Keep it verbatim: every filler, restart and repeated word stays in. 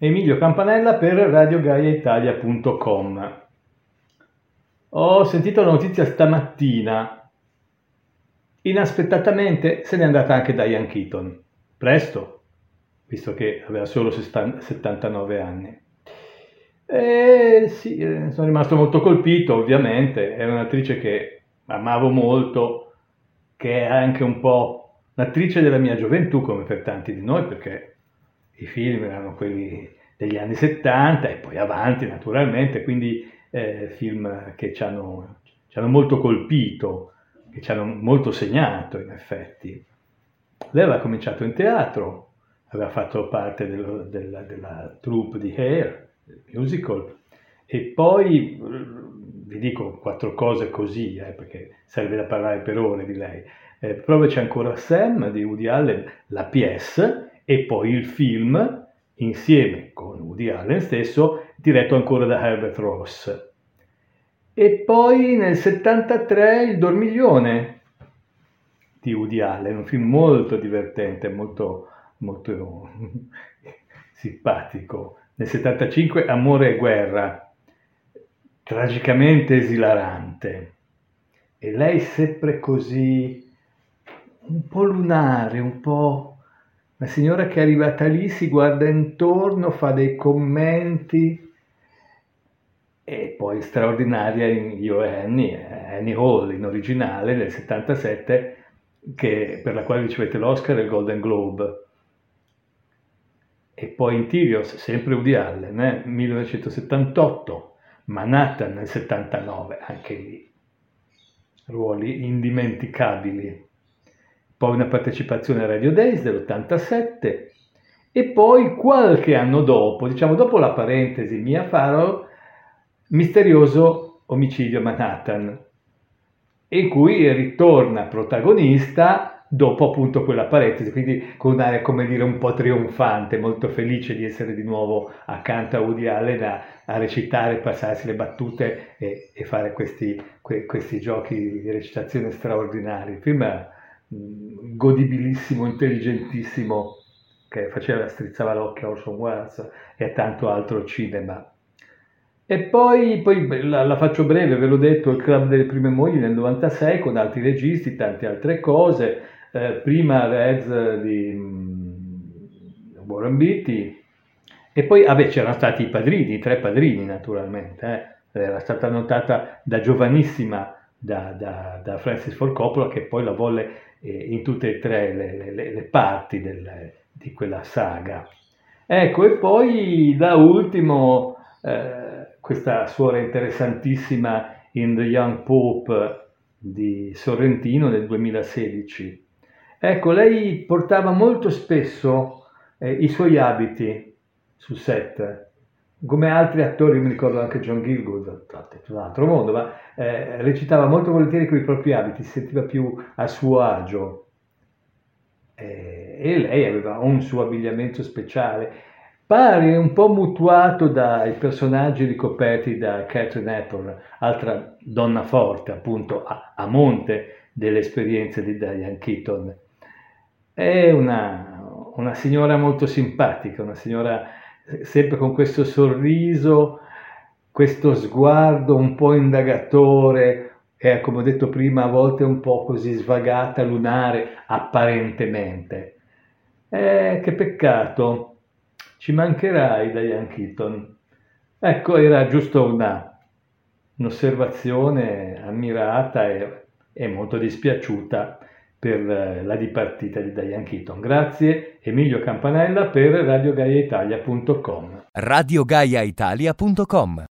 Emilio Campanella per radio gaia italia punto com. Ho sentito la notizia stamattina. Inaspettatamente se n'è andata anche Diane Keaton. Presto, visto che aveva solo settantanove anni. E sì, sono rimasto molto colpito, ovviamente. È un'attrice che amavo molto, che è anche un po' l'attrice della mia gioventù, come per tanti di noi, perché i film erano quelli degli anni settanta e poi avanti naturalmente, quindi eh, film che ci hanno, ci hanno molto colpito, che ci hanno molto segnato in effetti. Lei aveva cominciato in teatro, aveva fatto parte dello, della, della troupe di Hair, del musical, e poi vi dico quattro cose così, eh, perché serve da parlare per ore di lei. Eh, poi c'è ancora Sam di Woody Allen, la P S, e poi il film, insieme con Woody Allen stesso, diretto ancora da Herbert Ross. E poi nel settantatré Il Dormiglione di Woody Allen, un film molto divertente, molto, molto simpatico. Nel settantacinque Amore e guerra, tragicamente esilarante. E lei sempre così, un po' lunare, un po'... La signora che è arrivata lì si guarda intorno, fa dei commenti, e poi straordinaria in Io e Annie, Annie Hall in originale del settantasette, che, per la quale ricevette l'Oscar e il Golden Globe. E poi in Tyrios, sempre Woody Allen, eh, millenovecentosettantotto, Manhattan nel settantanove, anche lì ruoli indimenticabili. Poi una partecipazione a Radio Days dell'ottantasette, e poi qualche anno dopo, diciamo dopo la parentesi Mia Farrow, Misterioso omicidio a Manhattan, in cui ritorna protagonista dopo appunto quella parentesi, quindi con un'aria, come dire, un po' trionfante, molto felice di essere di nuovo accanto a Woody Allen a, a recitare, passarsi le battute e, e fare questi, que, questi giochi di recitazione straordinari. Il film è mh, godibilissimo, intelligentissimo, che faceva, strizzava l'occhio a Orson Welles e a tanto altro cinema. E poi, poi la, la faccio breve, ve l'ho detto, il Club delle Prime Mogli nel novantasei con altri registi, tante altre cose, eh, prima Reds di mm, Warren Beatty, e poi vabbè, c'erano stati i padrini, i tre padrini naturalmente, eh. Era stata notata da giovanissima da, da, da Francis Ford Coppola, che poi la volle eh, in tutte e tre le, le, le parti del, di quella saga. Ecco, e poi da ultimo... Eh, questa suora interessantissima in The Young Pope di Sorrentino del duemilasedici. Ecco, lei portava molto spesso eh, i suoi abiti sul set, come altri attori, mi ricordo anche John Gielgud, tra un altro mondo, ma eh, recitava molto volentieri con i propri abiti, si sentiva più a suo agio. Eh, e lei aveva un suo abbigliamento speciale, pare un po' mutuato dai personaggi ricoperti da Katharine Hepburn, altra donna forte, appunto a, a monte delle esperienze di Diane Keaton. È una, una signora molto simpatica, una signora sempre con questo sorriso, questo sguardo un po' indagatore, e come ho detto prima, a volte un po' così svagata, lunare, apparentemente. Eh, che peccato. Ci mancherai, Diane Keaton. Ecco, era giusto una, un'osservazione ammirata e, e molto dispiaciuta per la dipartita di Diane Keaton. Grazie, Emilio Campanella per radio gaia italia punto com. radio gaia italia punto com